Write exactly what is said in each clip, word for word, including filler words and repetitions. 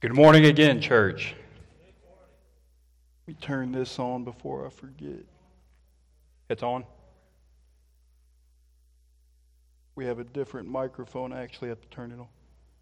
Good morning again, church. Let me turn this on before I forget. It's on? We have a different microphone. I actually have to turn it on.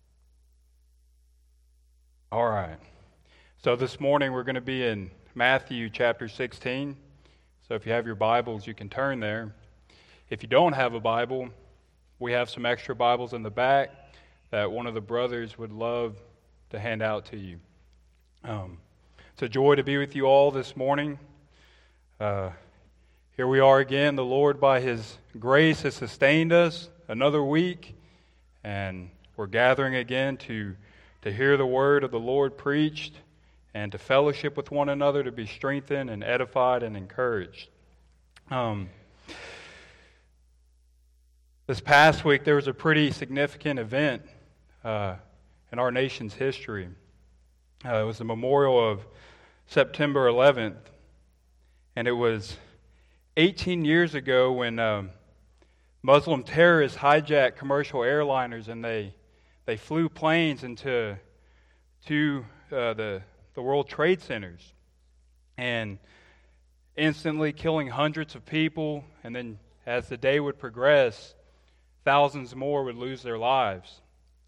All right. So this morning we're going to be in Matthew chapter sixteen. So if you have your Bibles, you can turn there. If you don't have a Bible, we have some extra Bibles in the back that one of the brothers would love to hand out to you. Um, it's a joy to be with you all this morning. Uh, here we are again. The Lord, by His grace, has sustained us another week, and we're gathering again to, to hear the word of the Lord preached and to fellowship with one another, to be strengthened and edified and encouraged. Um, this past week, there was a pretty significant event uh, in our nation's history. Uh, it was the memorial of September eleventh, and it was eighteen years ago when um, Muslim terrorists hijacked commercial airliners, and they they flew planes into to uh, the the World Trade Centers, and instantly killing hundreds of people. And then, as the day would progress, thousands more would lose their lives.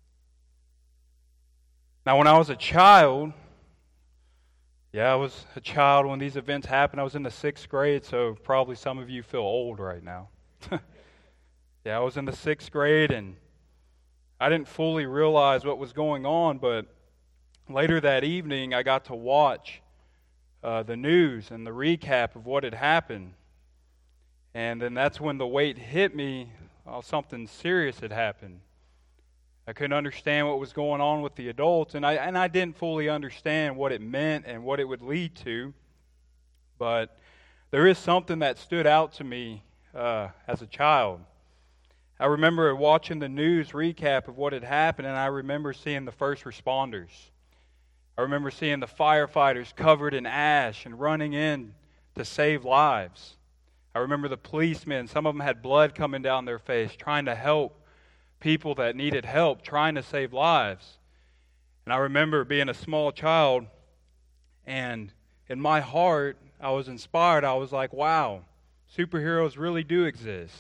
Now, when I was a child, yeah, I was a child when these events happened. I was in the sixth grade, so probably some of you feel old right now. Yeah, I was in the sixth grade, and I didn't fully realize what was going on, but later that evening, I got to watch uh, the news and the recap of what had happened. And then that's when the weight hit me. Oh, something serious had happened. I couldn't understand what was going on with the adults, and I and I didn't fully understand what it meant and what it would lead to. But there is something that stood out to me uh, as a child. I remember watching the news recap of what had happened, and I remember seeing the first responders. I remember seeing the firefighters covered in ash and running in to save lives. I remember the policemen, some of them had blood coming down their face, trying to help people that needed help, trying to save lives. And I remember being a small child, and in my heart, I was inspired. I was like, wow, superheroes really do exist.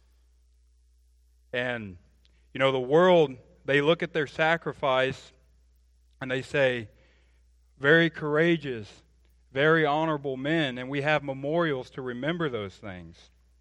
And, you know, the world, they look at their sacrifice, and they say, very courageous, very honorable men, and we have memorials to remember those things.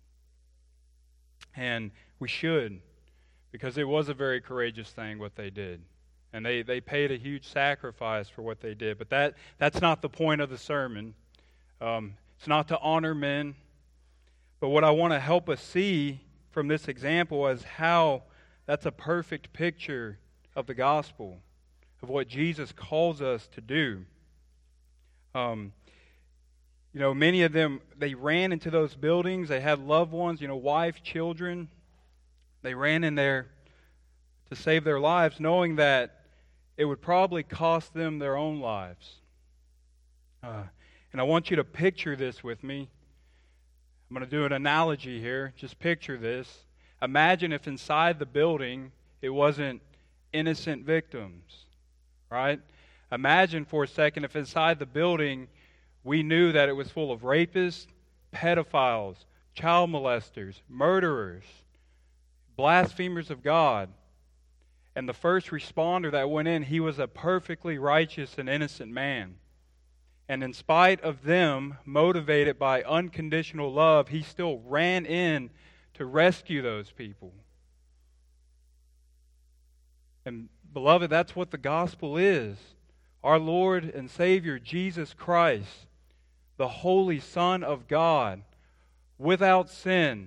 And we should, because it was a very courageous thing what they did. And they, they paid a huge sacrifice for what they did. But that that's not the point of the sermon. Um, it's not to honor men. But what I want to help us see from this example is how that's a perfect picture of the gospel, of what Jesus calls us to do. Um, you know, many of them, they ran into those buildings. They had loved ones, you know, wife, children. They ran in there to save their lives, knowing that it would probably cost them their own lives. Uh, and I want you to picture this with me. I'm going to do an analogy here. Just picture this. Imagine if inside the building it wasn't innocent victims, right? Imagine for a second if inside the building we knew that it was full of rapists, pedophiles, child molesters, murderers, blasphemers of God. And the first responder that went in, he was a perfectly righteous and innocent man. And in spite of them, motivated by unconditional love, he still ran in to rescue those people. And beloved, that's what the gospel is. Our Lord and Savior, Jesus Christ, the Holy Son of God, without sin,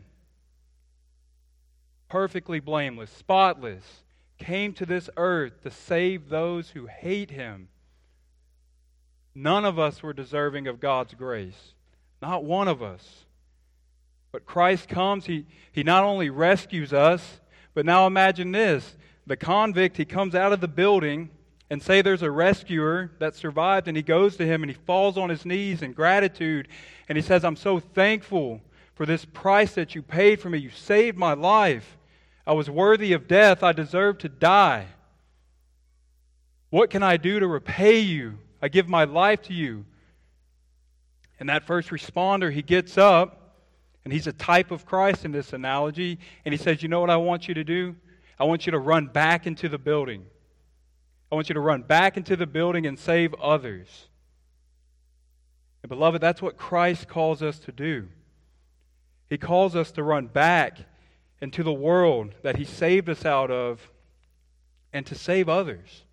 perfectly blameless, spotless, came to this earth to save those who hate Him. None of us were deserving of God's grace. Not one of us. But Christ comes, He, he not only rescues us, but now imagine this. The convict, he comes out of the building, and say there's a rescuer that survived, and he goes to him and he falls on his knees in gratitude, and he says, I'm so thankful for this price that you paid for me. You saved my life. I was worthy of death. I deserved to die. What can I do to repay you? I give my life to you. And that first responder, he gets up, and he's a type of Christ in this analogy, and he says, you know what I want you to do? I want you to run back into the building. I want you to run back into the building and save others. And beloved, that's what Christ calls us to do. He calls us to run back into the world that He saved us out of and to save others.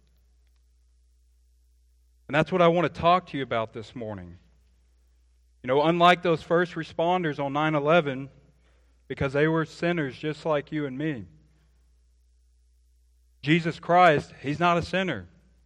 And that's what I want to talk to you about this morning. You know, unlike those first responders on nine eleven, because they were sinners just like you and me, Jesus Christ, He's not a sinner.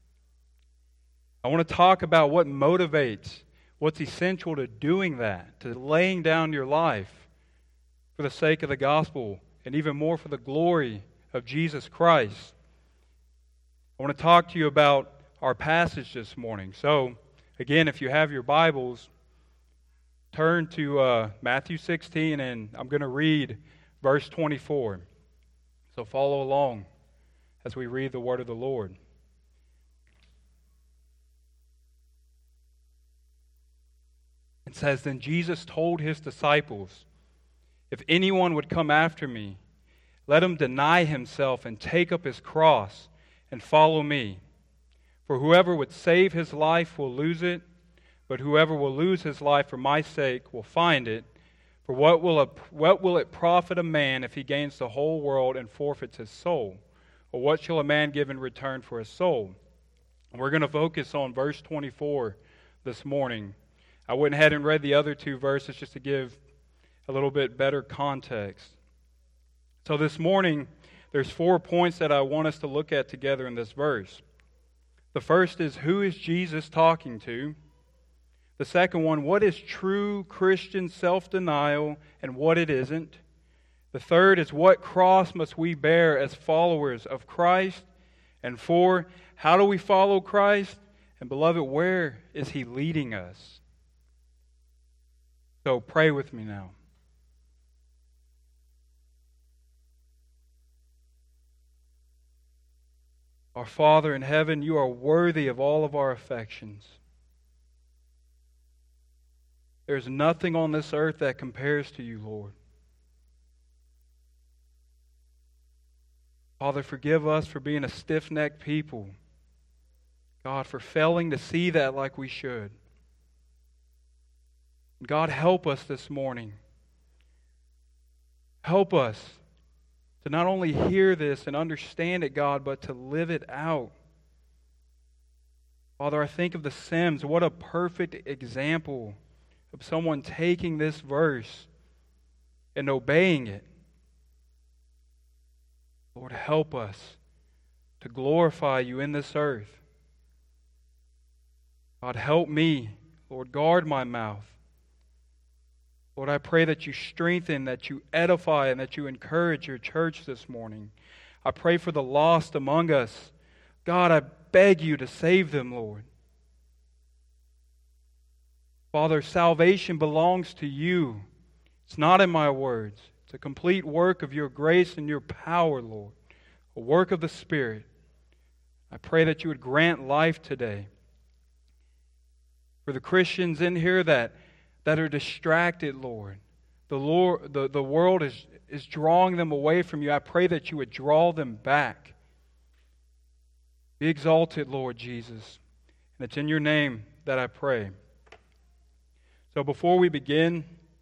I want to talk about what motivates, what's essential to doing that, to laying down your life for the sake of the gospel, and even more for the glory of Jesus Christ. I want to talk to you about our passage this morning. So, again, if you have your Bibles, turn to uh, Matthew sixteen, and I'm going to read verse twenty-four. So follow along as we read the word of the Lord. It says, Then Jesus told His disciples, If anyone would come after me, let him deny himself and take up his cross and follow me. For whoever would save his life will lose it, but whoever will lose his life for my sake will find it. For what will, a, what will it profit a man if he gains the whole world and forfeits his soul? Or what shall a man give in return for his soul? And we're going to focus on verse twenty-four this morning. I went ahead and read the other two verses just to give a little bit better context. So this morning, there's four points that I want us to look at together in this verse. The first is, who is Jesus talking to? The second one, what is true Christian self-denial and what it isn't? The third is, what cross must we bear as followers of Christ? And four, how do we follow Christ? And beloved, where is He leading us? So pray with me now. Our Father in heaven, You are worthy of all of our affections. There's nothing on this earth that compares to You, Lord. Father, forgive us for being a stiff-necked people. God, for failing to see that like we should. God, help us this morning. Help us to not only hear this and understand it, God, but to live it out. Father, I think of the Sims. What a perfect example of someone taking this verse and obeying it. Lord, help us to glorify You in this earth. God, help me. Lord, guard my mouth. Lord, I pray that You strengthen, that You edify, and that You encourage Your church this morning. I pray for the lost among us. God, I beg You to save them, Lord. Father, salvation belongs to You. It's not in my words. It's a complete work of Your grace and Your power, Lord. A work of the Spirit. I pray that You would grant life today. For the Christians in here that that are distracted, Lord. The Lord, the, the world is, is drawing them away from You. I pray that You would draw them back. Be exalted, Lord Jesus. And it's in Your name that I pray. So before we begin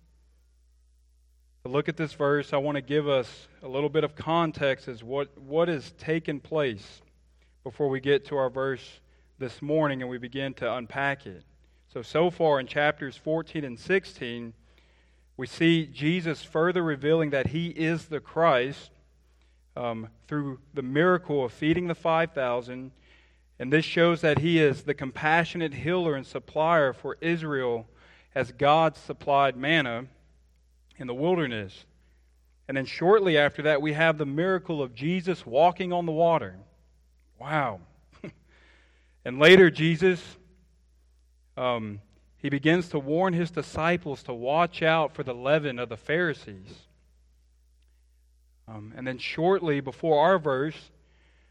to look at this verse, I want to give us a little bit of context as what, what has taken place before we get to our verse this morning and we begin to unpack it. So, so far in chapters fourteen and sixteen, we see Jesus further revealing that He is the Christ um, through the miracle of feeding the five thousand. And this shows that He is the compassionate healer and supplier for Israel as God supplied manna in the wilderness. And then shortly after that, we have the miracle of Jesus walking on the water. Wow. And later, Jesus... Um, he begins to warn His disciples to watch out for the leaven of the Pharisees. Um, and then shortly before our verse,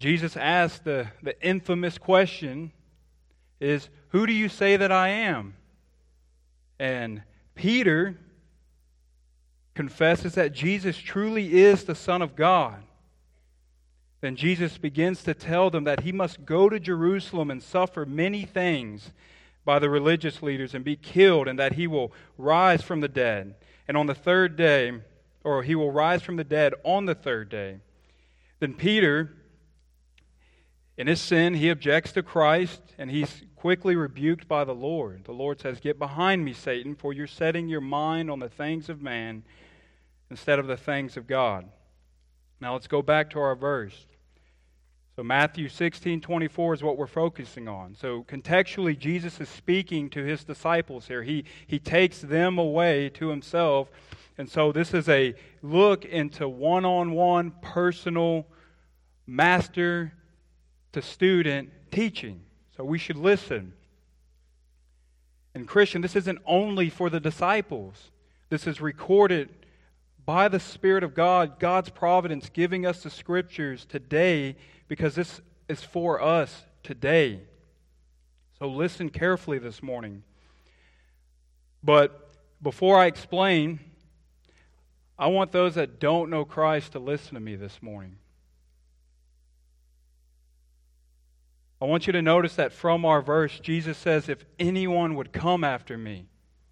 Jesus asked the, the infamous question is, who do you say that I am? And Peter confesses that Jesus truly is the Son of God. Then Jesus begins to tell them that he must go to Jerusalem and suffer many things by the religious leaders and be killed, and that he will rise from the dead. And on the third day, or he will rise from the dead on the third day. Then Peter, in his sin, he objects to Christ, and he's quickly rebuked by the Lord. The Lord says, "Get behind me, Satan, for you're setting your mind on the things of man instead of the things of God." Now let's go back to our verse. So Matthew sixteen twenty-four is what we're focusing on. So contextually, Jesus is speaking to his disciples here. He, he takes them away to himself. And so this is a look into one-on-one personal master to student teaching. So we should listen. And Christian, this isn't only for the disciples. This is recorded by the Spirit of God, God's providence, giving us the Scriptures today, because this is for us today. So listen carefully this morning. But before I explain, I want those that don't know Christ to listen to me this morning. I want you to notice that from our verse, Jesus says, if anyone would come after me,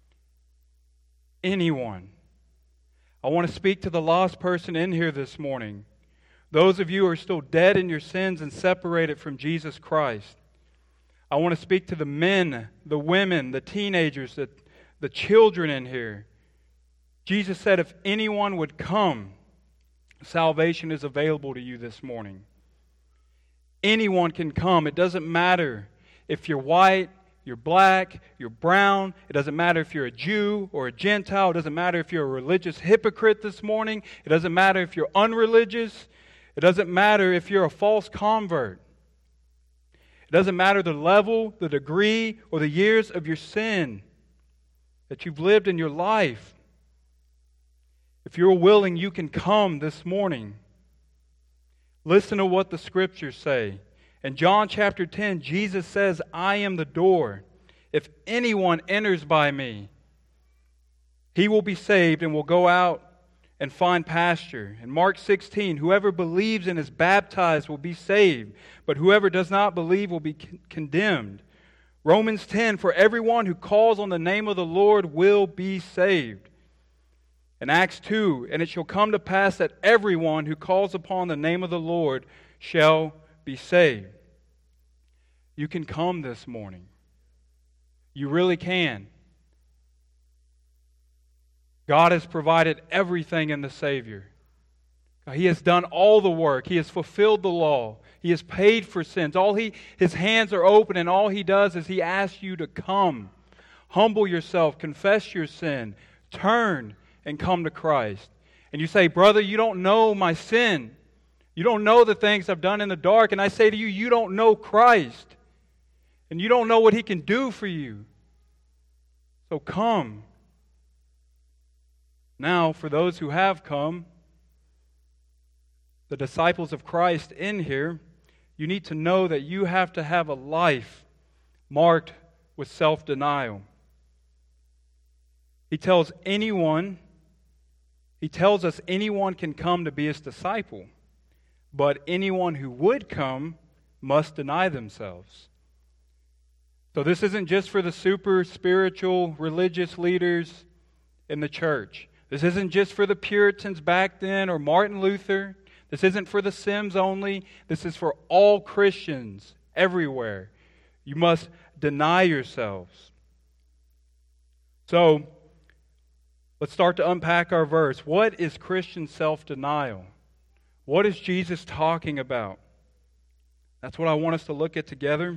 anyone. I want to speak to the lost person in here this morning. Those of you who are still dead in your sins and separated from Jesus Christ. I want to speak to the men, the women, the teenagers, the, the children in here. Jesus said, if anyone would come, salvation is available to you this morning. Anyone can come. It doesn't matter if you're white, you're black, you're brown. It doesn't matter if you're a Jew or a Gentile. It doesn't matter if you're a religious hypocrite this morning. It doesn't matter if you're unreligious. It doesn't matter if you're a false convert. It doesn't matter the level, the degree, or the years of your sin that you've lived in your life. If you're willing, you can come this morning. Listen to what the Scriptures say. In John chapter ten, Jesus says, I am the door. If anyone enters by me, he will be saved and will go out and find pasture. In Mark sixteen, whoever believes and is baptized will be saved, but whoever does not believe will be con- condemned. Romans ten, for everyone who calls on the name of the Lord will be saved. In Acts two, and it shall come to pass that everyone who calls upon the name of the Lord shall be saved. You can come this morning. You really can. God has provided everything in the Savior. He has done all the work. He has fulfilled the law. He has paid for sins. All he, His hands are open, and all He does is He asks you to come. Humble yourself. Confess your sin. Turn and come to Christ. And you say, brother, you don't know my sin. You don't know the things I've done in the dark. And I say to you, you don't know Christ. And you don't know what He can do for you. So come. Now, for those who have come, the disciples of Christ in here, you need to know that you have to have a life marked with self-denial. He tells anyone, He tells us anyone can come to be His disciple, but anyone who would come must deny themselves. So this isn't just for the super spiritual religious leaders in the church. This isn't just for the Puritans back then or Martin Luther. This isn't for the Sims only. This is for all Christians everywhere. You must deny yourselves. So, let's start to unpack our verse. What is Christian self-denial? What is Jesus talking about? That's what I want us to look at together.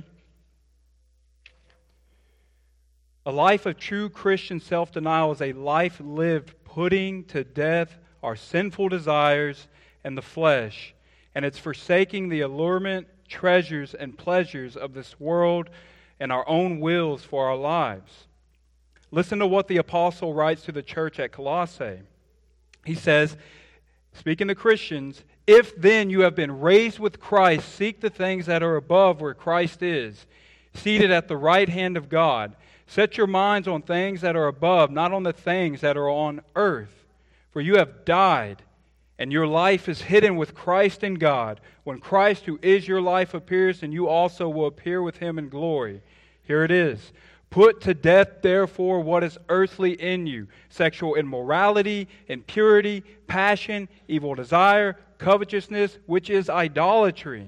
A life of true Christian self-denial is a life lived putting to death our sinful desires and the flesh, and it's forsaking the allurement, treasures, and pleasures of this world and our own wills for our lives. Listen to what the apostle writes to the church at Colossae. He says, speaking to Christians, If then you have been raised with Christ, seek the things that are above where Christ is, seated at the right hand of God. Set your minds on things that are above, not on the things that are on earth. For you have died, and your life is hidden with Christ in God. When Christ, who is your life, appears, then you also will appear with Him in glory. Here it is. Put to death, therefore, what is earthly in you: sexual immorality, impurity, passion, evil desire, covetousness, which is idolatry.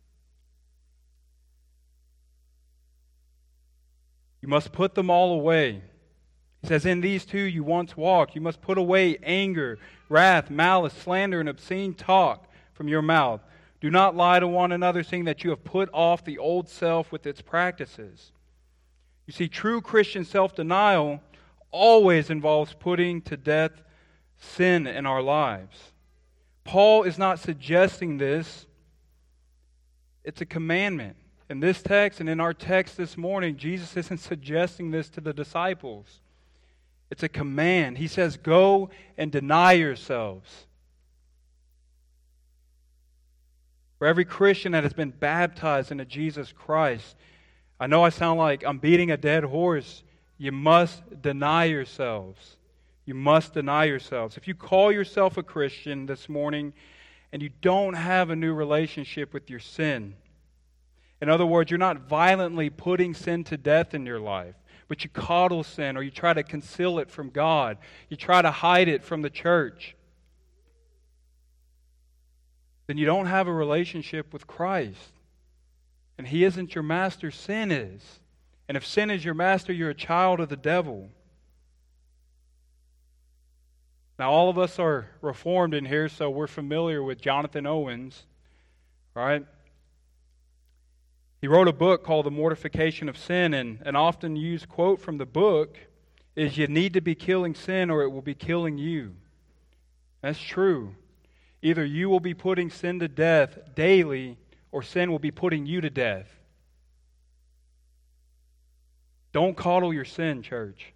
You must put them all away. He says, in these two you once walked. You must put away anger, wrath, malice, slander, and obscene talk from your mouth. Do not lie to one another, saying that you have put off the old self with its practices. You see, true Christian self-denial always involves putting to death sin in our lives. Paul is not suggesting this. It's a commandment. In this text and in our text this morning, Jesus isn't suggesting this to the disciples. It's a command. He says, go and deny yourselves. For every Christian that has been baptized into Jesus Christ, I know I sound like I'm beating a dead horse. You must deny yourselves. You must deny yourselves. If you call yourself a Christian this morning and you don't have a new relationship with your sin, in other words, you're not violently putting sin to death in your life, but you coddle sin, or you try to conceal it from God. You try to hide it from the church. Then you don't have a relationship with Christ. And He isn't your master, sin is. And if sin is your master, you're a child of the devil. Now, all of us are Reformed in here, so we're familiar with Jonathan Owens, right? He wrote a book called The Mortification of Sin, and an often used quote from the book is, you need to be killing sin or it will be killing you. That's true. Either you will be putting sin to death daily, or sin will be putting you to death. Don't coddle your sin, church.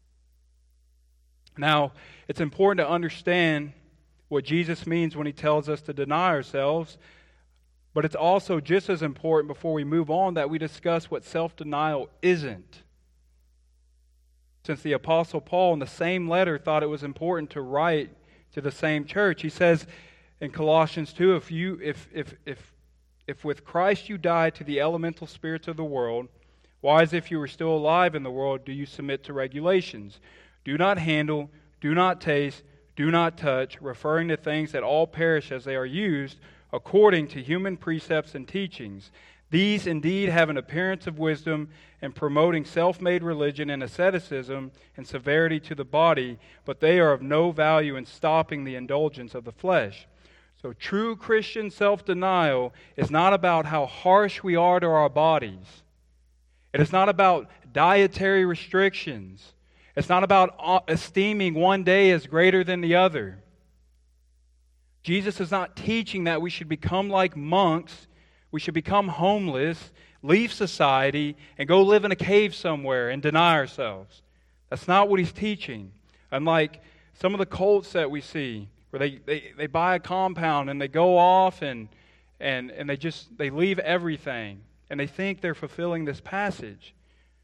Now, it's important to understand what Jesus means when He tells us to deny ourselves. But it's also just as important, before we move on, that we discuss what self-denial isn't. Since the Apostle Paul in the same letter thought it was important to write to the same church. He says in Colossians two, if you if if if if with Christ you died to the elemental spirits of the world, why, as if you were still alive in the world, do you submit to regulations? Do not handle, do not taste, do not touch, referring to things that all perish as they are used, according to human precepts and teachings. These indeed have an appearance of wisdom in promoting self-made religion and asceticism and severity to the body, but they are of no value in stopping the indulgence of the flesh. So true Christian self-denial is not about how harsh we are to our bodies. It is not about dietary restrictions. It's not about esteeming one day as greater than the other. Jesus is not teaching that we should become like monks, we should become homeless, leave society, and go live in a cave somewhere and deny ourselves. That's not what He's teaching. Unlike some of the cults that we see, where they, they, they buy a compound and they go off and, and, and they just they leave everything, and they think they're fulfilling this passage.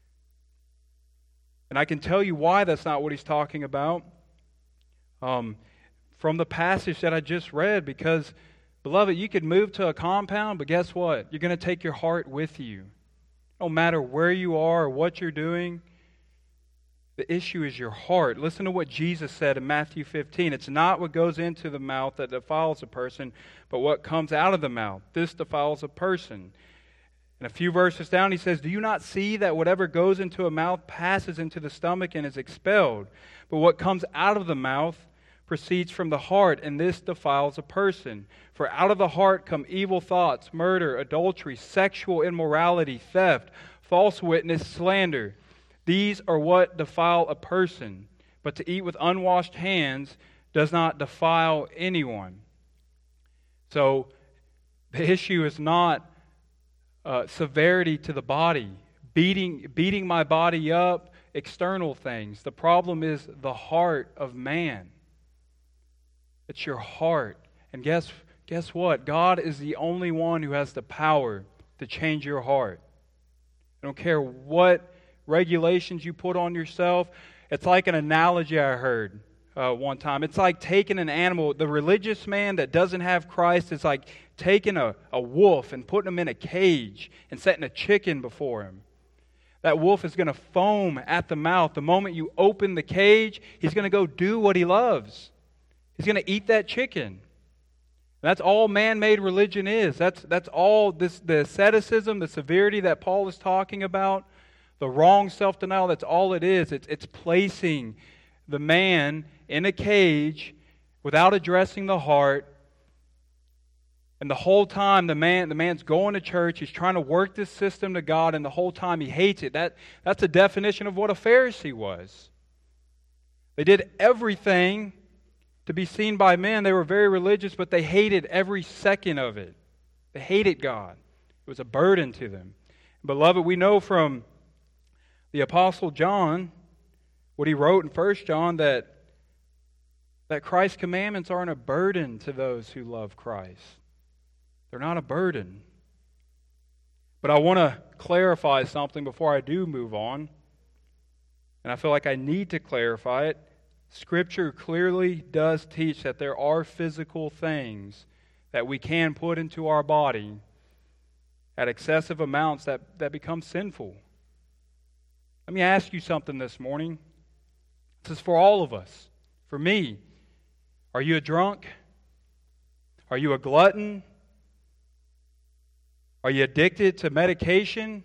And I can tell you why that's not what He's talking about. Um... From the passage that I just read, because, beloved, you could move to a compound, but guess what? You're going to take your heart with you. No matter where you are or what you're doing, the issue is your heart. Listen to what Jesus said in Matthew fifteen. It's not what goes into the mouth that defiles a person, but what comes out of the mouth. This defiles a person. And a few verses down, He says, do you not see that whatever goes into a mouth passes into the stomach and is expelled? But what comes out of the mouth proceeds from the heart, and this defiles a person. For out of the heart come evil thoughts, murder, adultery, sexual immorality, theft, false witness, slander. These are what defile a person. But to eat with unwashed hands does not defile anyone. So the issue is not uh, severity to the body, beating, beating my body up, external things. The problem is the heart of man. It's your heart. And guess guess what? God is the only one who has the power to change your heart. I don't care what regulations you put on yourself. It's like an analogy I heard uh, one time. It's like taking an animal. The religious man that doesn't have Christ is like taking a, a wolf and putting him in a cage and setting a chicken before him. That wolf is going to foam at the mouth. The moment you open the cage, he's going to go do what he loves. He's going to eat that chicken. That's all man-made religion is. That's that's all this the asceticism, the severity that Paul is talking about, the wrong self-denial, that's all it is. It's it's placing the man in a cage without addressing the heart. And the whole time the man the man's going to church, he's trying to work this system to God, and the whole time he hates it. That that's a definition of what a Pharisee was. They did everything to be seen by men. They were very religious, but they hated every second of it. They hated God. It was a burden to them. Beloved, we know from the Apostle John, what he wrote in First John, that, that Christ's commandments aren't a burden to those who love Christ. They're not a burden. But I want to clarify something before I do move on. And I feel like I need to clarify it. Scripture clearly does teach that there are physical things that we can put into our body at excessive amounts that, that become sinful. Let me ask you something this morning. This is for all of us. For me, are you a drunk? Are you a glutton? Are you addicted to medication?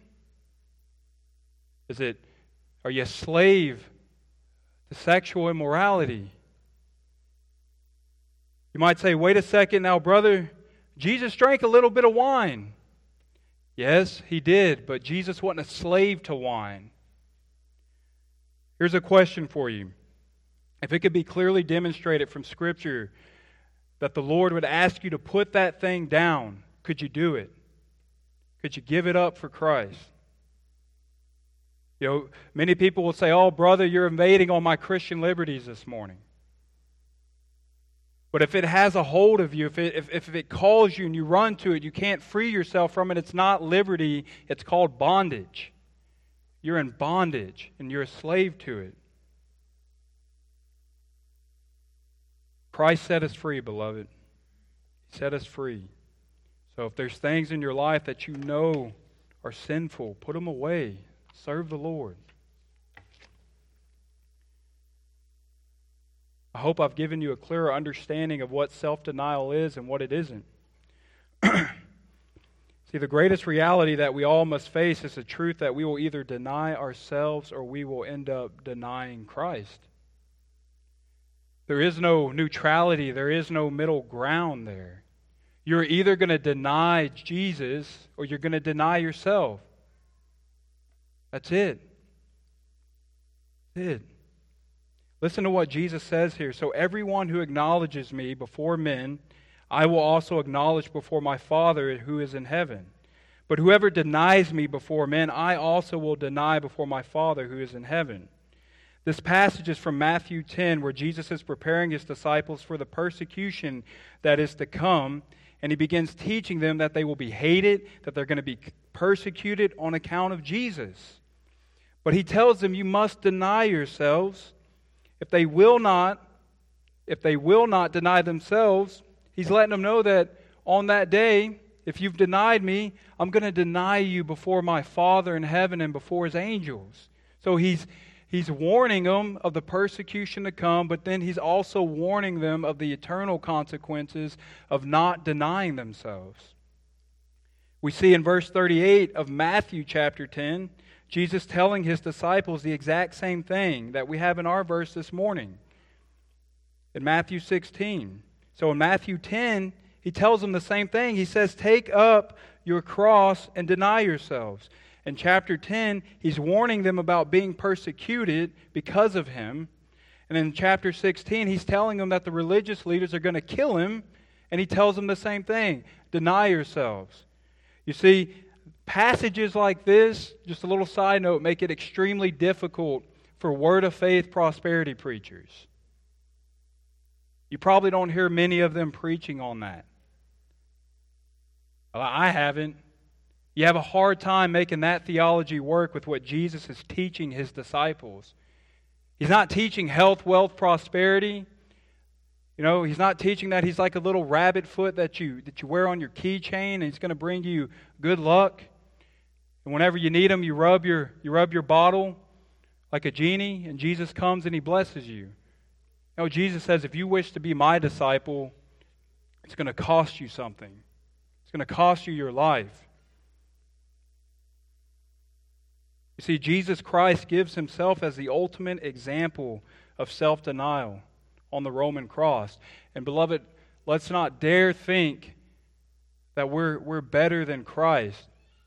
Is it, are you a slave to sexual immorality? You might say, wait a second now, brother. Jesus drank a little bit of wine. Yes, he did, but Jesus wasn't a slave to wine. Here's a question for you. If it could be clearly demonstrated from Scripture that the Lord would ask you to put that thing down, could you do it? Could you give it up for Christ? You know, many people will say, oh, brother, you're invading on my Christian liberties this morning. But if it has a hold of you, if it, if, if it calls you and you run to it, you can't free yourself from it, it's not liberty, it's called bondage. You're in bondage and you're a slave to it. Christ set us free, beloved. He set us free. So if there's things in your life that you know are sinful, put them away. Serve the Lord. I hope I've given you a clearer understanding of what self-denial is and what it isn't. See, the greatest reality that we all must face is the truth that we will either deny ourselves or we will end up denying Christ. There is no neutrality. There is no middle ground there. You're either going to deny Jesus or you're going to deny yourself. That's it. That's it. Listen to what Jesus says here. So everyone who acknowledges me before men, I will also acknowledge before my Father who is in heaven. But whoever denies me before men, I also will deny before my Father who is in heaven. This passage is from Matthew ten, where Jesus is preparing his disciples for the persecution that is to come. And he begins teaching them that they will be hated, that they're going to be persecuted on account of Jesus. But he tells them, you must deny yourselves. If they will not, if they will not deny themselves, he's letting them know that on that day, if you've denied me, I'm going to deny you before my Father in heaven and before his angels. So he's He's warning them of the persecution to come, but then he's also warning them of the eternal consequences of not denying themselves. We see in verse thirty-eight of Matthew chapter ten, Jesus telling his disciples the exact same thing that we have in our verse this morning. In Matthew sixteen. So in Matthew ten, he tells them the same thing. He says, take up your cross and deny yourselves. In chapter ten, he's warning them about being persecuted because of him. And in chapter sixteen, he's telling them that the religious leaders are going to kill him. And he tells them the same thing. Deny yourselves. You see, passages like this, just a little side note, make it extremely difficult for word of faith prosperity preachers. You probably don't hear many of them preaching on that. Well, I haven't. You have a hard time making that theology work with what Jesus is teaching His disciples. He's not teaching health, wealth, prosperity. You know, He's not teaching that He's like a little rabbit foot that you that you wear on your keychain and He's going to bring you good luck. And whenever you need Him, you rub your you rub your bottle like a genie, and Jesus comes and He blesses you. No, Jesus says, if you wish to be my disciple, it's going to cost you something. It's going to cost you your life. You see, Jesus Christ gives Himself as the ultimate example of self-denial on the Roman cross. And beloved, let's not dare think that we're, we're better than Christ.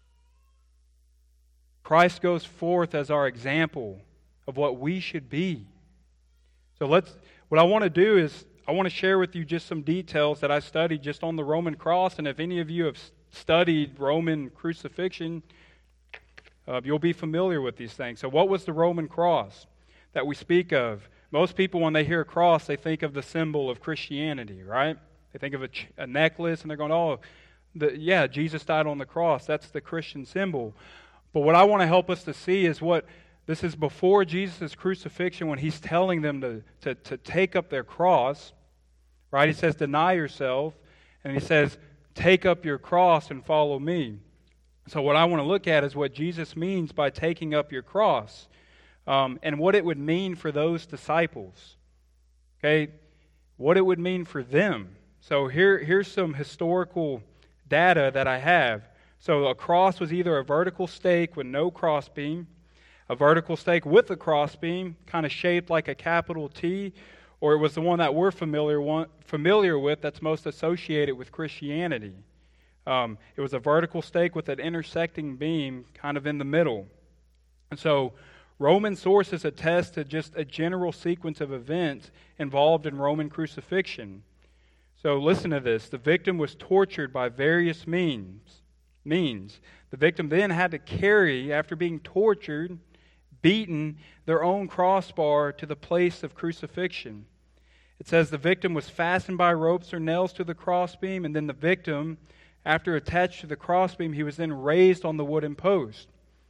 Christ goes forth as our example of what we should be. So let's, what I want to do is, I want to share with you just some details that I studied just on the Roman cross. And if any of you have studied Roman crucifixion, uh, you'll be familiar with these things. So what was the Roman cross that we speak of? Most people, when they hear a cross, they think of the symbol of Christianity, right? They think of a, ch- a necklace, and they're going, oh, the, yeah, Jesus died on the cross. That's the Christian symbol. But what I want to help us to see is what, this is before Jesus' crucifixion, when He's telling them to, to, to take up their cross, right? He says, deny yourself, and He says, take up your cross and follow me. So what I want to look at is what Jesus means by taking up your cross, um, and what it would mean for those disciples. Okay, what it would mean for them. So here, here's some historical data that I have. So a cross was either a vertical stake with no crossbeam, a vertical stake with a crossbeam, kind of shaped like a capital T, or it was the one that we're familiar one, familiar with that's most associated with Christianity. Um, it was a vertical stake with an intersecting beam kind of in the middle. And so Roman sources attest to just a general sequence of events involved in Roman crucifixion. So listen to this. The victim was tortured by various means. means. The victim then had to carry, after being tortured, beaten, their own crossbar to the place of crucifixion. It says the victim was fastened by ropes or nails to the crossbeam, and then the victim, after attached to the crossbeam, he was then raised on the wooden post.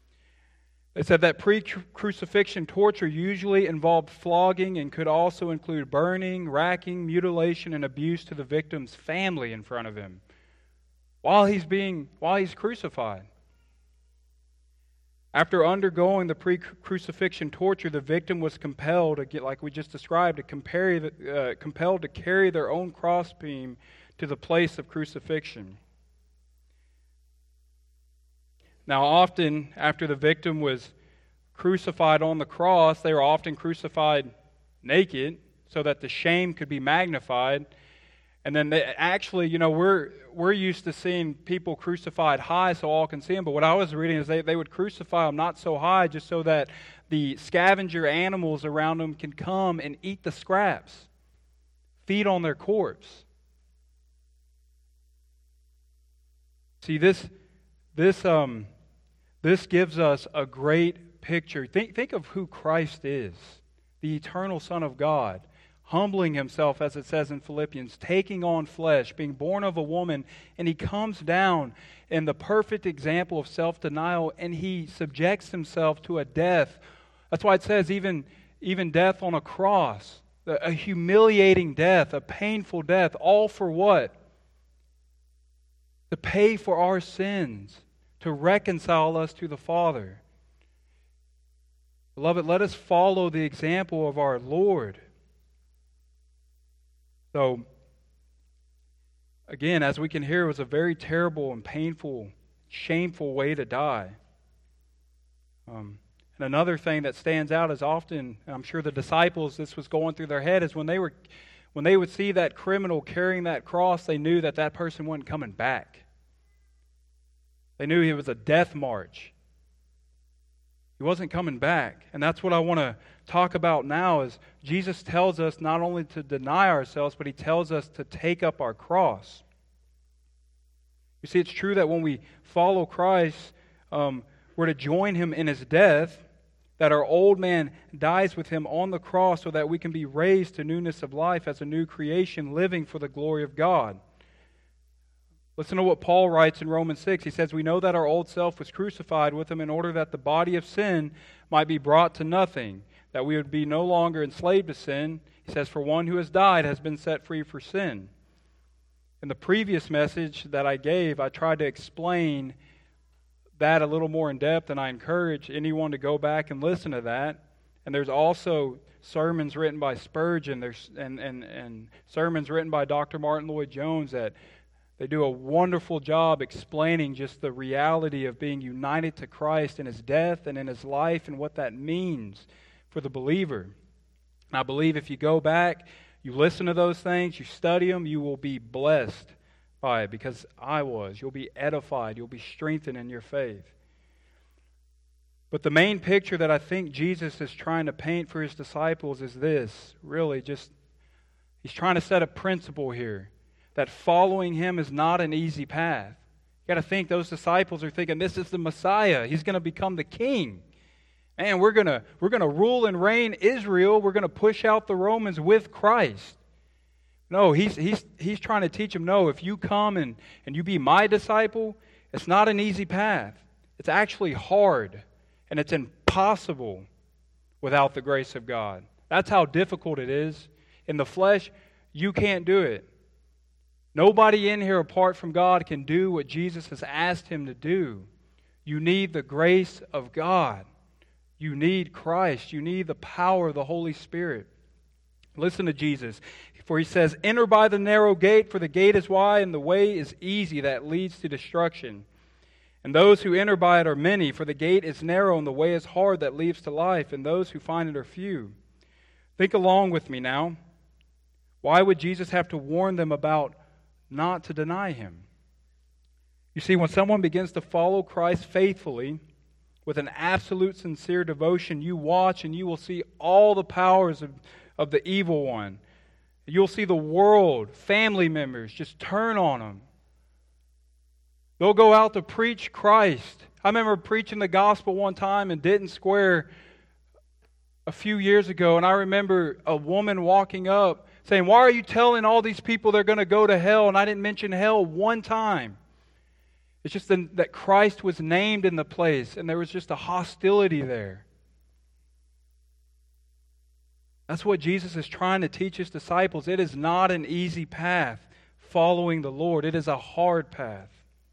It said that pre-crucifixion torture usually involved flogging and could also include burning, racking, mutilation, and abuse to the victim's family in front of him while he's being while he's crucified. After undergoing the pre-crucifixion torture, the victim was compelled to get, like we just described, to compare the, uh, compelled to carry their own crossbeam to the place of crucifixion. Now, often after the victim was crucified on the cross, they were often crucified naked so that the shame could be magnified. And then they, actually, you know, we're we're used to seeing people crucified high so all can see them. But what I was reading is they, they would crucify them not so high just so that the scavenger animals around them can come and eat the scraps, feed on their corpse. See, this this um this gives us a great picture. Think think of who Christ is, the eternal Son of God, humbling Himself, as it says in Philippians, taking on flesh, being born of a woman, and He comes down in the perfect example of self-denial, and He subjects Himself to a death. That's why it says even, even death on a cross, a humiliating death, a painful death, all for what? To pay for our sins, to reconcile us to the Father. Beloved, let us follow the example of our Lord. So, again, as we can hear, it was a very terrible and painful, shameful way to die. Um, and another thing that stands out is often, and I'm sure the disciples, this was going through their head, is when they were, when they would see that criminal carrying that cross, they knew that that person wasn't coming back. They knew he was a death march. He wasn't coming back. And that's what I want to talk about now is Jesus tells us not only to deny ourselves, but He tells us to take up our cross. You see, it's true that when we follow Christ, um, we're to join Him in His death, that our old man dies with Him on the cross so that we can be raised to newness of life as a new creation living for the glory of God. Listen to what Paul writes in Romans six. He says, "We know that our old self was crucified with him in order that the body of sin might be brought to nothing, that we would be no longer enslaved to sin." He says, "For one who has died has been set free for sin." In the previous message that I gave, I tried to explain that a little more in depth, and I encourage anyone to go back and listen to that. And there's also sermons written by Spurgeon there's, and, and, and sermons written by Doctor Martin Lloyd-Jones that they do a wonderful job explaining just the reality of being united to Christ in His death and in His life and what that means for the believer. And I believe if you go back, you listen to those things, you study them, you will be blessed by it, because I was. You'll be edified. You'll be strengthened in your faith. But the main picture that I think Jesus is trying to paint for His disciples is this. Really, just He's trying to set a principle here, that following Him is not an easy path. You got to think those disciples are thinking, this is the Messiah. He's going to become the king. Man, we're going to we're going to rule and reign Israel. We're going to push out the Romans with Christ. No, he's he's he's trying to teach them, no, if you come and, and you be my disciple, it's not an easy path. It's actually hard, and it's impossible without the grace of God. That's how difficult it is. In the flesh, you can't do it. Nobody in here apart from God can do what Jesus has asked him to do. You need the grace of God. You need Christ. You need the power of the Holy Spirit. Listen to Jesus. For He says, "Enter by the narrow gate, for the gate is wide and the way is easy that leads to destruction. And those who enter by it are many, for the gate is narrow and the way is hard that leads to life, and those who find it are few." Think along with me now. Why would Jesus have to warn them about not to deny Him? You see, when someone begins to follow Christ faithfully, with an absolute sincere devotion, you watch and you will see all the powers of, of the evil one. You'll see the world, family members, just turn on them. They'll go out to preach Christ. I remember preaching the gospel one time in Denton Square a few years ago, and I remember a woman walking up saying, "Why are you telling all these people they're going to go to hell?" And I didn't mention hell one time. It's just that Christ was named in the place, and there was just a hostility there. That's what Jesus is trying to teach His disciples. It is not an easy path following the Lord. It is a hard path.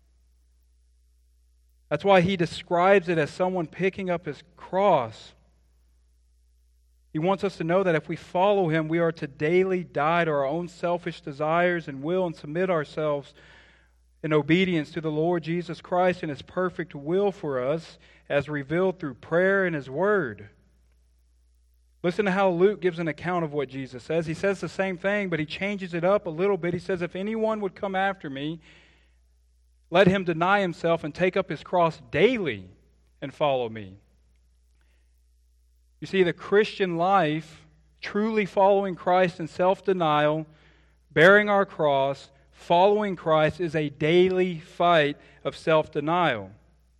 That's why He describes it as someone picking up his cross. He wants us to know that if we follow Him, we are to daily die to our own selfish desires and will and submit ourselves in obedience to the Lord Jesus Christ and His perfect will for us as revealed through prayer and His Word. Listen to how Luke gives an account of what Jesus says. He says the same thing, but he changes it up a little bit. He says, "If anyone would come after me, let him deny himself and take up his cross daily and follow me." You see, the Christian life, truly following Christ in self-denial, bearing our cross, following Christ, is a daily fight of self-denial.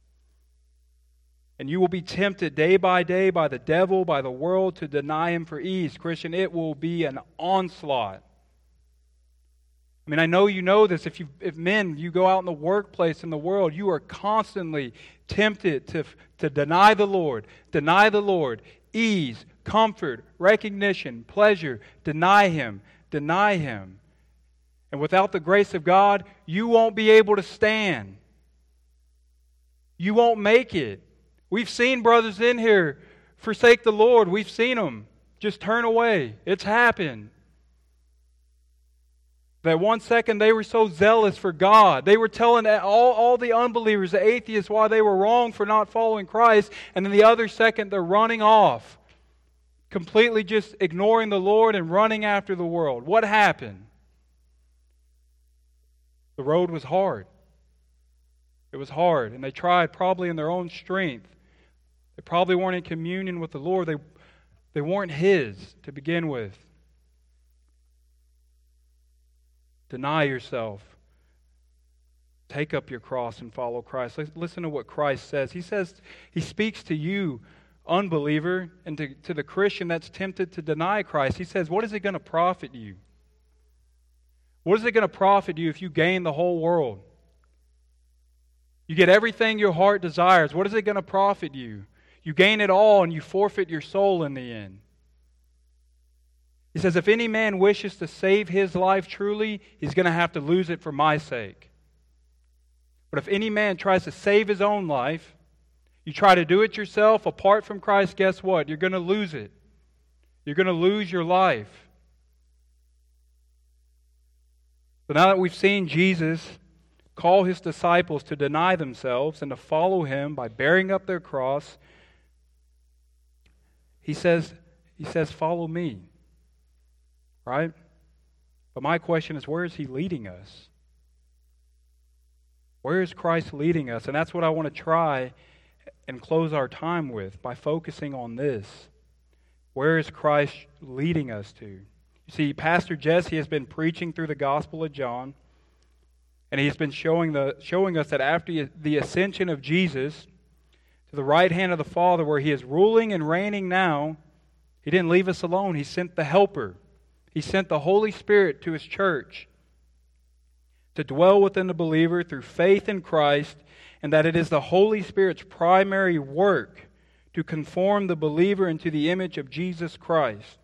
And you will be tempted day by day by the devil, by the world, to deny Him for ease. Christian, it will be an onslaught. I mean, I know you know this. If you, if men, you go out in the workplace, in the world, you are constantly tempted to, to deny the Lord, deny the Lord, ease, comfort, recognition, pleasure, deny Him, deny Him. And without the grace of God, you won't be able to stand. You won't make it. We've seen brothers in here forsake the Lord. We've seen them just turn away. It's happened. That one second they were so zealous for God. They were telling all, all the unbelievers, the atheists, why they were wrong for not following Christ. And then the other second they're running off. Completely just ignoring the Lord and running after the world. What happened? The road was hard. It was hard. And they tried probably in their own strength. They probably weren't in communion with the Lord. They, they weren't His to begin with. Deny yourself. Take up your cross and follow Christ. Listen to what Christ says. He says, He speaks to you, unbeliever, and to, to the Christian that's tempted to deny Christ. He says, what is it going to profit you? What is it going to profit you if you gain the whole world? You get everything your heart desires. What is it going to profit you? You gain it all and you forfeit your soul in the end. He says, if any man wishes to save his life truly, he's going to have to lose it for my sake. But if any man tries to save his own life, you try to do it yourself apart from Christ, guess what? You're going to lose it. You're going to lose your life. So now that we've seen Jesus call His disciples to deny themselves and to follow Him by bearing up their cross, He says, He says, follow me. Right? But my question is, where is He leading us? Where is Christ leading us? And that's what I want to try and close our time with, by focusing on this. Where is Christ leading us to? You see, Pastor Jesse has been preaching through the Gospel of John, and he's been showing the showing us that after the ascension of Jesus to the right hand of the Father, where He is ruling and reigning now, He didn't leave us alone. He sent the Helper. He sent the Holy Spirit to His church to dwell within the believer through faith in Christ, and that it is the Holy Spirit's primary work to conform the believer into the image of Jesus Christ.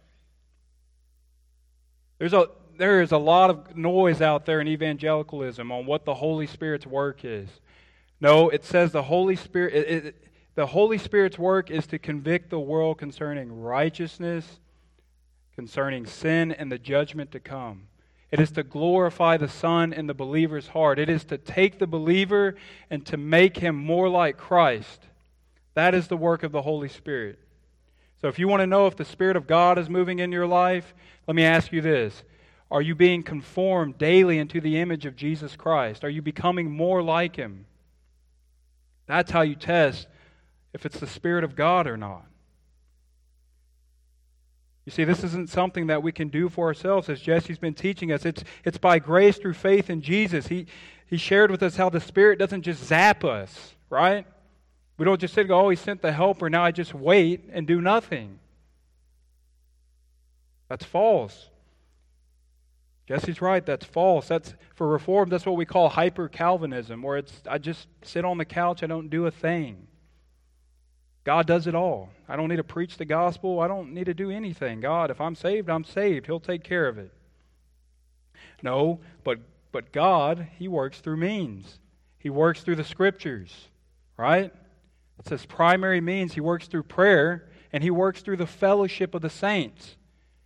There's a there is a lot of noise out there in evangelicalism on what the Holy Spirit's work is. No, it says the Holy Spirit it, it, the Holy Spirit's work is to convict the world concerning righteousness, concerning sin, and the judgment to come. It is to glorify the Son in the believer's heart. It is to take the believer and to make him more like Christ. That is the work of the Holy Spirit. So if you want to know if the Spirit of God is moving in your life, let me ask you this. Are you being conformed daily into the image of Jesus Christ? Are you becoming more like Him? That's how you test if it's the Spirit of God or not. You see, this isn't something that we can do for ourselves, as Jesse's been teaching us. It's, it's by grace through faith in Jesus. He, he shared with us how the Spirit doesn't just zap us, right? We don't just sit and go, oh, He sent the Helper, now I just wait and do nothing. That's false. Jesse's right, that's false. That's for Reformed, that's what we call hyper-Calvinism, where it's I just sit on the couch, I don't do a thing. God does it all. I don't need to preach the gospel. I don't need to do anything. God, if I'm saved, I'm saved. He'll take care of it. No, but but God, He works through means. He works through the Scriptures, right? It's His primary means. He works through prayer, and He works through the fellowship of the saints.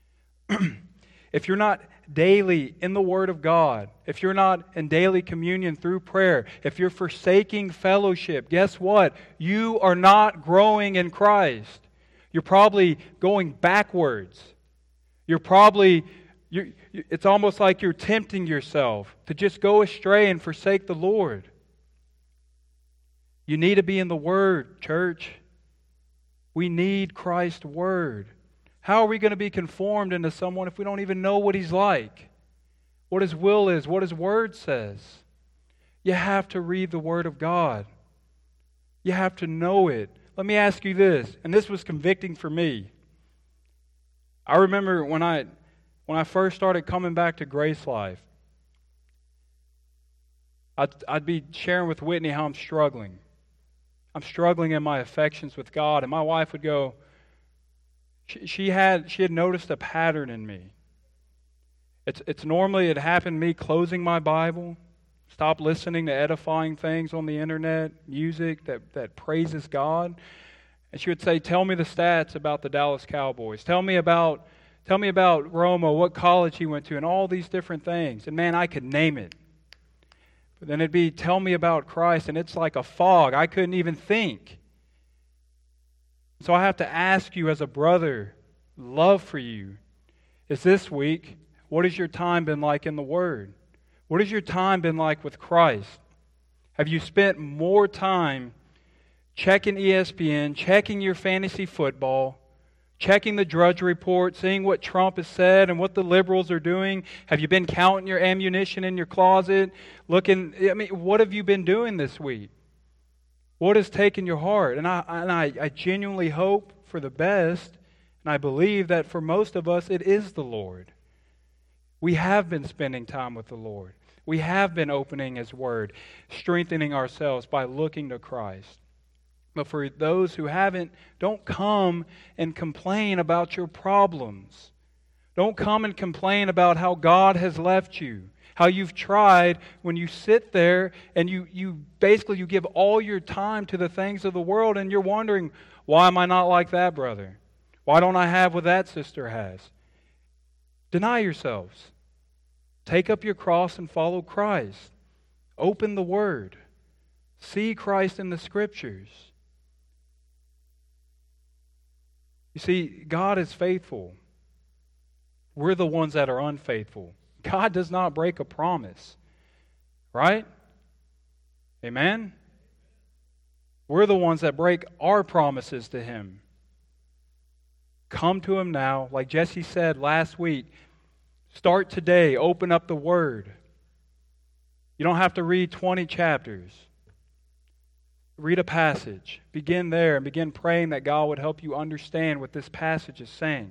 If you're not daily in the Word of God, if you're not in daily communion through prayer, if you're forsaking fellowship, guess what? You are not growing in Christ. You're probably going backwards. You're probably, you're, it's almost like you're tempting yourself to just go astray and forsake the Lord. You need to be in the Word, church. We need Christ's Word. How are we going to be conformed into someone if we don't even know what He's like? What His will is, what His Word says? You have to read the Word of God. You have to know it. Let me ask you this, and this was convicting for me. I remember when I when I first started coming back to Grace Life, I'd, I'd be sharing with Whitney how I'm struggling. I'm struggling in my affections with God, and my wife would go, She, she had she had noticed a pattern in me. It's it's normally it happened to me closing my Bible, stop listening to edifying things on the internet, music that, that praises God. And she would say, tell me the stats about the Dallas Cowboys. Tell me about tell me about Romo, what college he went to, and all these different things. And man, I could name it. But then it'd be, tell me about Christ, and it's like a fog. I couldn't even think. So I have to ask you as a brother, love for you, is this week, what has your time been like in the Word? What has your time been like with Christ? Have you spent more time checking E S P N, checking your fantasy football, checking the Drudge Report, seeing what Trump has said and what the liberals are doing? Have you been counting your ammunition in your closet? Looking, I mean, what have you been doing this week? What has taken your heart? And I and I, I genuinely hope for the best, and I believe that for most of us it is the Lord. We have been spending time with the Lord. We have been opening His Word, strengthening ourselves by looking to Christ. But for those who haven't, don't come and complain about your problems. Don't come and complain about how God has left you, how you've tried when you sit there and you, you basically you give all your time to the things of the world and you're wondering, why am I not like that brother? Why don't I have what that sister has? Deny yourselves. Take up your cross and follow Christ. Open the Word. See Christ in the Scriptures. You see, God is faithful. We're the ones that are unfaithful. God does not break a promise. Right? Amen? We're the ones that break our promises to Him. Come to Him now. Like Jesse said last week, start today. Open up the Word. You don't have to read twenty chapters. Read a passage. Begin there and begin praying that God would help you understand what this passage is saying.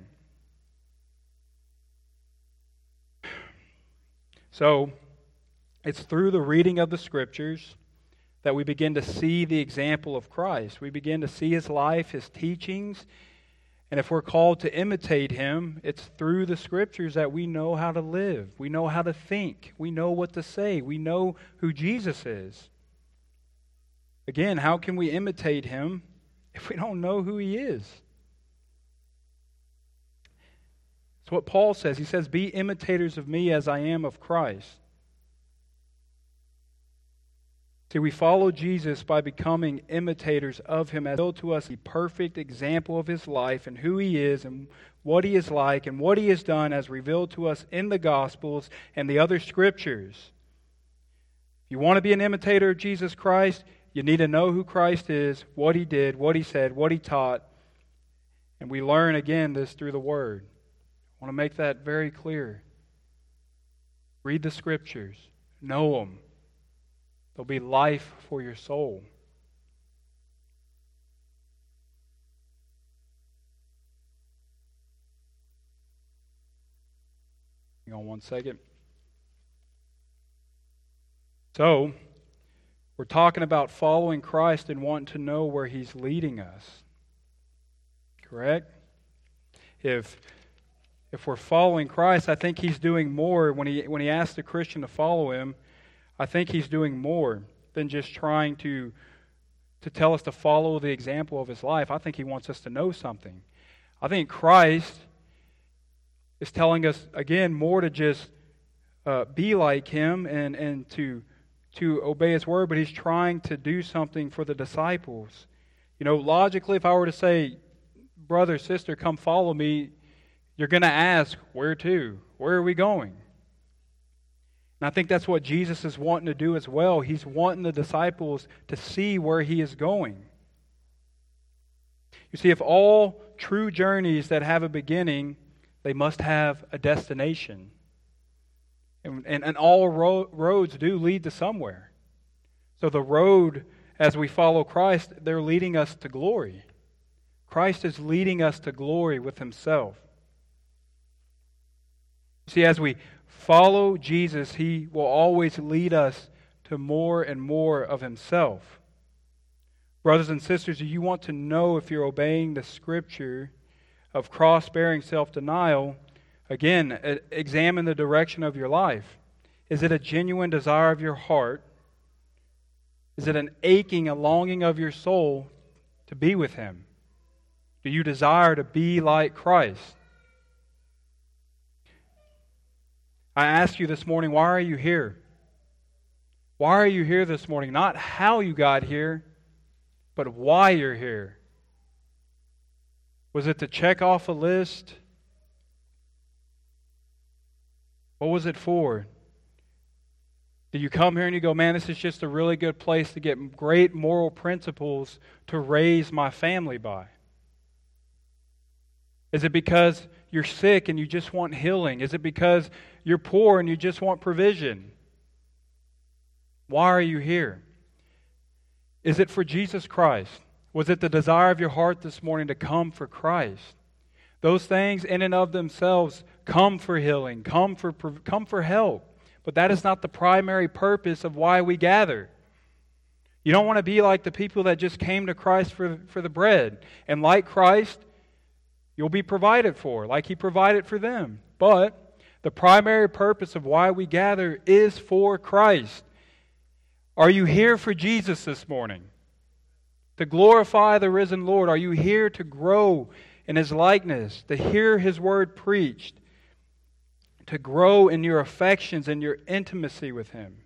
So, it's through the reading of the Scriptures that we begin to see the example of Christ. We begin to see His life, His teachings. And if we're called to imitate Him, it's through the Scriptures that we know how to live. We know how to think. We know what to say. We know who Jesus is. Again, how can we imitate Him if we don't know who He is? It's what Paul says. He says, be imitators of me as I am of Christ. See, we follow Jesus by becoming imitators of Him, as revealed to us a perfect example of His life and who He is and what He is like and what He has done as revealed to us in the Gospels and the other Scriptures. If you want to be an imitator of Jesus Christ, you need to know who Christ is, what He did, what He said, what He taught. And we learn, again, this through the Word. I want to make that very clear. Read the Scriptures. Know them. There'll be life for your soul. Hang on one second. So, we're talking about following Christ and wanting to know where He's leading us. Correct? If if we're following Christ, I think He's doing more. When he when He asks a Christian to follow Him, I think He's doing more than just trying to, to tell us to follow the example of His life. I think He wants us to know something. I think Christ is telling us, again, more to just uh, be like Him and, and to, to obey His word, but He's trying to do something for the disciples. You know, logically, if I were to say, brother, sister, come follow me, you're going to ask, where to? Where are we going? And I think that's what Jesus is wanting to do as well. He's wanting the disciples to see where He is going. You see, if all true journeys that have a beginning, they must have a destination. And, and, and all ro- roads do lead to somewhere. So the road, as we follow Christ, they're leading us to glory. Christ is leading us to glory with Himself. See, as we follow Jesus, He will always lead us to more and more of Himself. Brothers and sisters, do you want to know if you're obeying the Scripture of cross-bearing self-denial? Again, examine the direction of your life. Is it a genuine desire of your heart? Is it an aching, a longing of your soul to be with Him? Do you desire to be like Christ? I ask you this morning, why are you here? Why are you here this morning? Not how you got here, but why you're here. Was it to check off a list? What was it for? Did you come here and you go, man, this is just a really good place to get great moral principles to raise my family by? Is it because you're sick and you just want healing? Is it because you're poor and you just want provision? Why are you here? Is it for Jesus Christ? Was it the desire of your heart this morning to come for Christ? Those things in and of themselves come for healing, come for, come for help. But that is not the primary purpose of why we gather. You don't want to be like the people that just came to Christ for, for the bread. And like Christ, you'll be provided for, like He provided for them. But the primary purpose of why we gather is for Christ. Are you here for Jesus this morning? To glorify the risen Lord? Are you here to grow in His likeness? To hear His word preached? To grow in your affections and your intimacy with Him?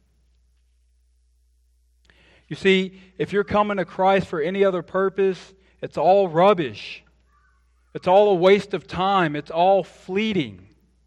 You see, if you're coming to Christ for any other purpose, it's all rubbish. It's all a waste of time. It's all fleeting.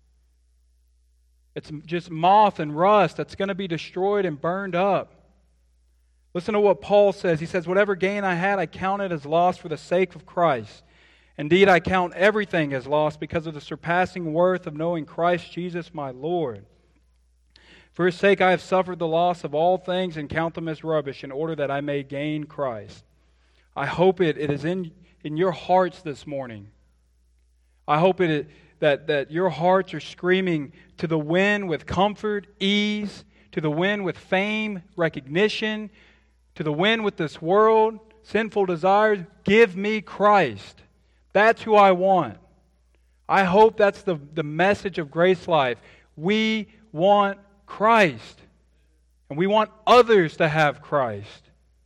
It's just moth and rust that's going to be destroyed and burned up. Listen to what Paul says. He says, whatever gain I had, I counted as loss for the sake of Christ. Indeed, I count everything as loss because of the surpassing worth of knowing Christ Jesus my Lord. For His sake I have suffered the loss of all things and count them as rubbish in order that I may gain Christ. I hope it, it is in, in your hearts this morning. I hope it that, that your hearts are screaming to the wind with comfort, ease, to the wind with fame, recognition, to the wind with this world, sinful desires. Give me Christ. That's who I want. I hope that's the, the message of Grace Life. We want Christ. And we want others to have Christ.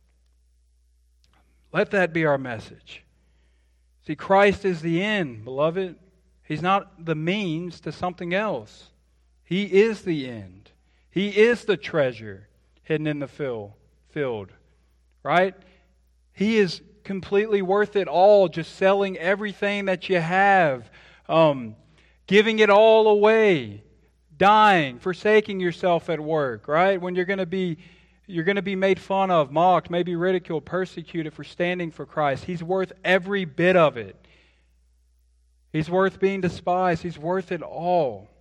Let that be our message. See, Christ is the end, beloved. He's not the means to something else. He is the end. He is the treasure hidden in the field. field right? He is completely worth it all, just selling everything that you have, um, giving it all away, dying, forsaking yourself at work, right? When you're going to be you're going to be made fun of, mocked, maybe ridiculed, persecuted for standing for Christ. He's worth every bit of it. He's worth being despised. He's worth it all.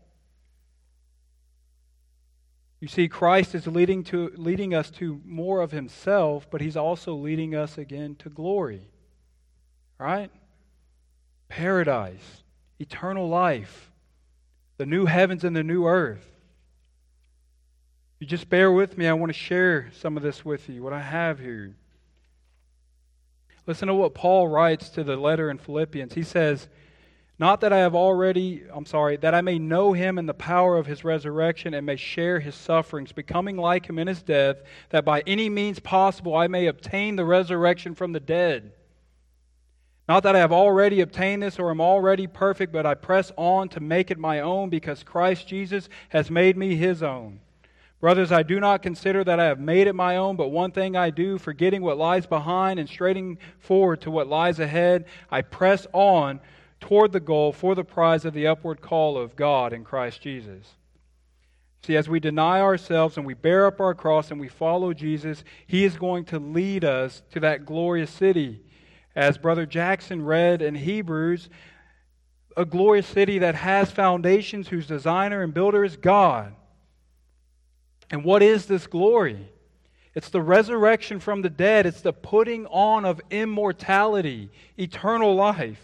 You see, Christ is leading to leading us to more of Himself, but He's also leading us again to glory. Right? Paradise, eternal life, the new heavens and the new earth. You just bear with me. I want to share some of this with you, what I have here. Listen to what Paul writes to the letter in Philippians. He says, not that I have already, I'm sorry, that I may know Him in the power of His resurrection and may share His sufferings, becoming like Him in His death, that by any means possible I may obtain the resurrection from the dead. Not that I have already obtained this or am already perfect, but I press on to make it my own because Christ Jesus has made me His own. Brothers, I do not consider that I have made it my own, but one thing I do, forgetting what lies behind and straining forward to what lies ahead, I press on toward the goal for the prize of the upward call of God in Christ Jesus. See, as we deny ourselves and we bear up our cross and we follow Jesus, He is going to lead us to that glorious city. As Brother Jackson read in Hebrews, a glorious city that has foundations, whose designer and builder is God. And what is this glory? It's the resurrection from the dead. It's the putting on of immortality, eternal life.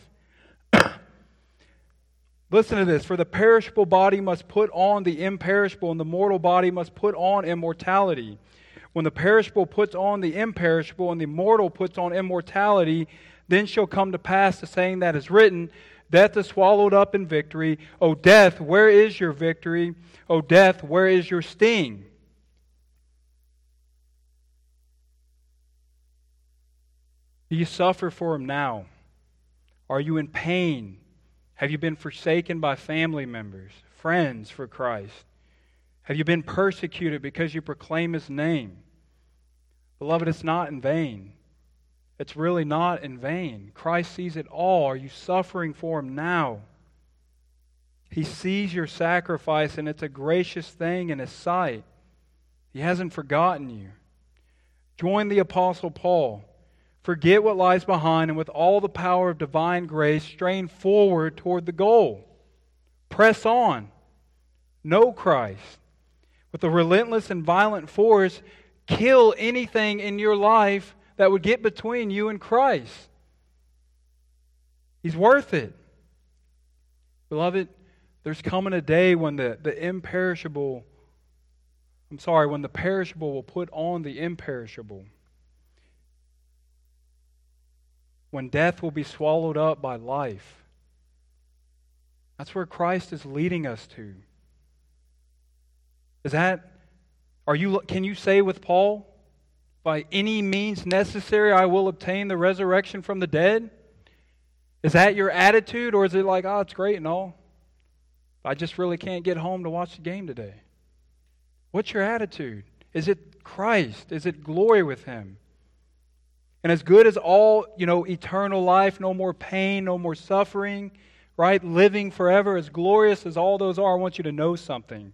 Listen to this. For the perishable body must put on the imperishable, and the mortal body must put on immortality. When the perishable puts on the imperishable, and the mortal puts on immortality, then shall come to pass the saying that is written, death is swallowed up in victory. O death, where is your victory? O death, where is your sting? Do you suffer for Him now? Are you in pain? Have you been forsaken by family members, friends for Christ? Have you been persecuted because you proclaim His name? Beloved, it's not in vain. It's really not in vain. Christ sees it all. Are you suffering for Him now? He sees your sacrifice, and it's a gracious thing in His sight. He hasn't forgotten you. Join the Apostle Paul. Forget what lies behind, and with all the power of divine grace, strain forward toward the goal. Press on. Know Christ. With a relentless and violent force, kill anything in your life that would get between you and Christ. He's worth it. Beloved, there's coming a day when the, the imperishable, I'm sorry, when the perishable will put on the imperishable. When death will be swallowed up by life. That's where Christ is leading us to. Is that, are you, can you say with Paul, by any means necessary I will obtain the resurrection from the dead? Is that your attitude, or is it like, oh, it's great and all, I just really can't get home to watch the game today? What's your attitude? Is it Christ? Is it glory with Him? And as good as all, you know, eternal life, no more pain, no more suffering, right? Living forever, as glorious as all those are, I want you to know something.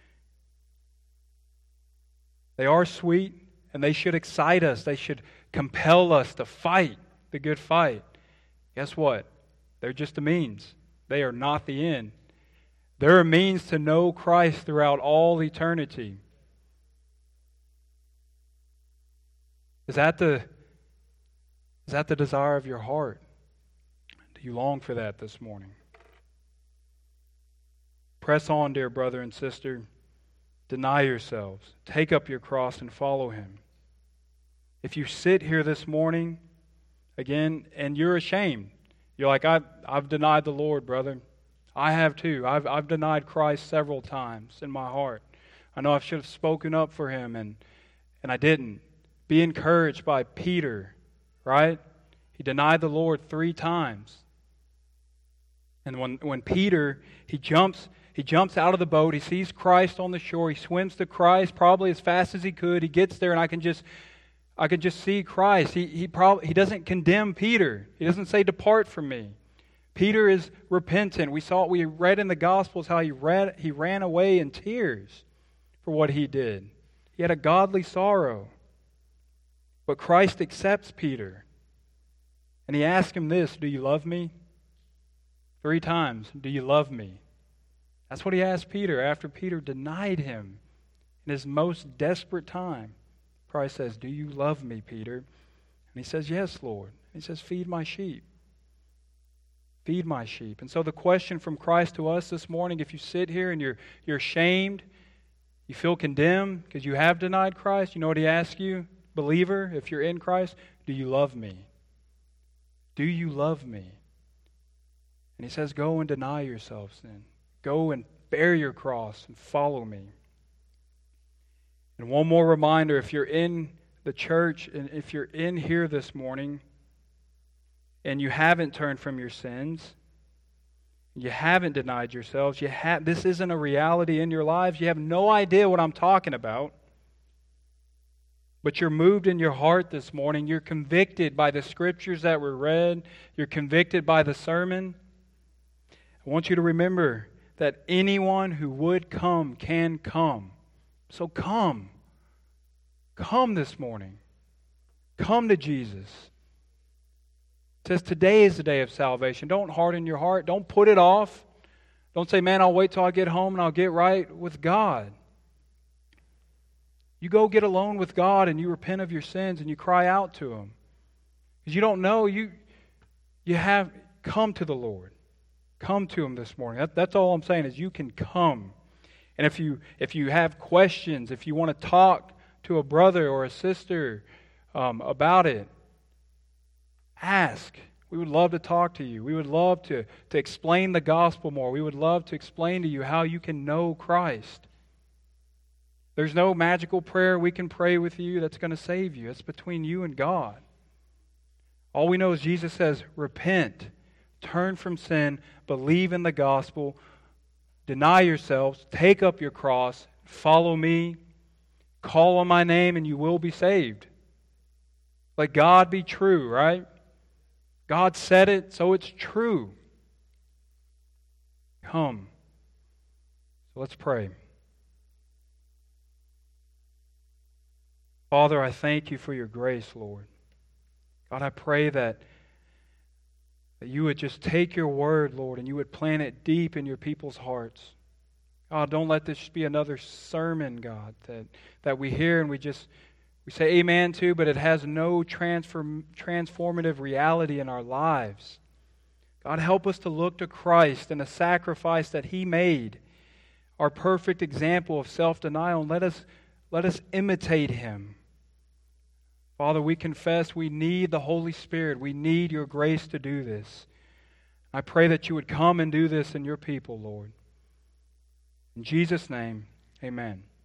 They are sweet, and they should excite us. They should compel us to fight the good fight. Guess what? They're just a means. They are not the end. They're a means to know Christ throughout all eternity. Is that the, is that the desire of your heart? Do you long for that this morning? Press on, dear brother and sister. Deny yourselves. Take up your cross and follow Him. If you sit here this morning, again, and you're ashamed, you're like, I've, I've denied the Lord, brother. I have too. I've, I've denied Christ several times in my heart. I know I should have spoken up for Him, and, and I didn't. Be encouraged by Peter, right? He denied the Lord three times. And when, when Peter, he jumps... He jumps out of the boat. He sees Christ on the shore. He swims to Christ probably as fast as he could. He gets there, and I can just, I can just see Christ. He he probably he doesn't condemn Peter. He doesn't say, "Depart from me." Peter is repentant. We saw we read in the Gospels how he read he ran away in tears for what he did. He had a godly sorrow. But Christ accepts Peter, and He asks him this: "Do you love me?" Three times. Do you love me? That's what He asked Peter after Peter denied Him in his most desperate time. Christ says, "Do you love me, Peter?" And he says, "Yes, Lord." He says, "Feed my sheep. Feed my sheep." And so the question from Christ to us this morning, if you sit here and you're, you're ashamed, you feel condemned because you have denied Christ, you know what He asks you, believer, if you're in Christ? Do you love me? Do you love me? And He says, go and deny yourselves then. Go and bear your cross and follow me. And one more reminder, if you're in the church and if you're in here this morning and you haven't turned from your sins, you haven't denied yourselves, you ha- this isn't a reality in your lives, you have no idea what I'm talking about, but you're moved in your heart this morning, you're convicted by the scriptures that were read, you're convicted by the sermon, I want you to remember that anyone who would come can come. So come. Come this morning. Come to Jesus. It says today is the day of salvation. Don't harden your heart. Don't put it off. Don't say, man, I'll wait till I get home and I'll get right with God. You go get alone with God and you repent of your sins and you cry out to Him. Because you don't know, you, you have come to the Lord. Come to Him this morning. That, that's all I'm saying is you can come. And if you if you have questions, if you want to talk to a brother or a sister um, about it, ask. We would love to talk to you. We would love to, to explain the gospel more. We would love to explain to you how you can know Christ. There's no magical prayer we can pray with you that's going to save you. It's between you and God. All we know is Jesus says, repent. Turn from sin, believe in the gospel, deny yourselves, take up your cross, follow me, call on my name, and you will be saved. Let God be true, right? God said it, so it's true. Come. So let's pray. Father, I thank you for your grace, Lord. God, I pray that That you would just take your word, Lord, and you would plant it deep in your people's hearts. God, don't let this just be another sermon, God, that, that we hear and we just we say amen to, but it has no transform, transformative reality in our lives. God, help us to look to Christ and the sacrifice that He made, our perfect example of self-denial, and let us, let us imitate Him. Father, we confess we need the Holy Spirit. We need your grace to do this. I pray that you would come and do this in your people, Lord. In Jesus' name, amen.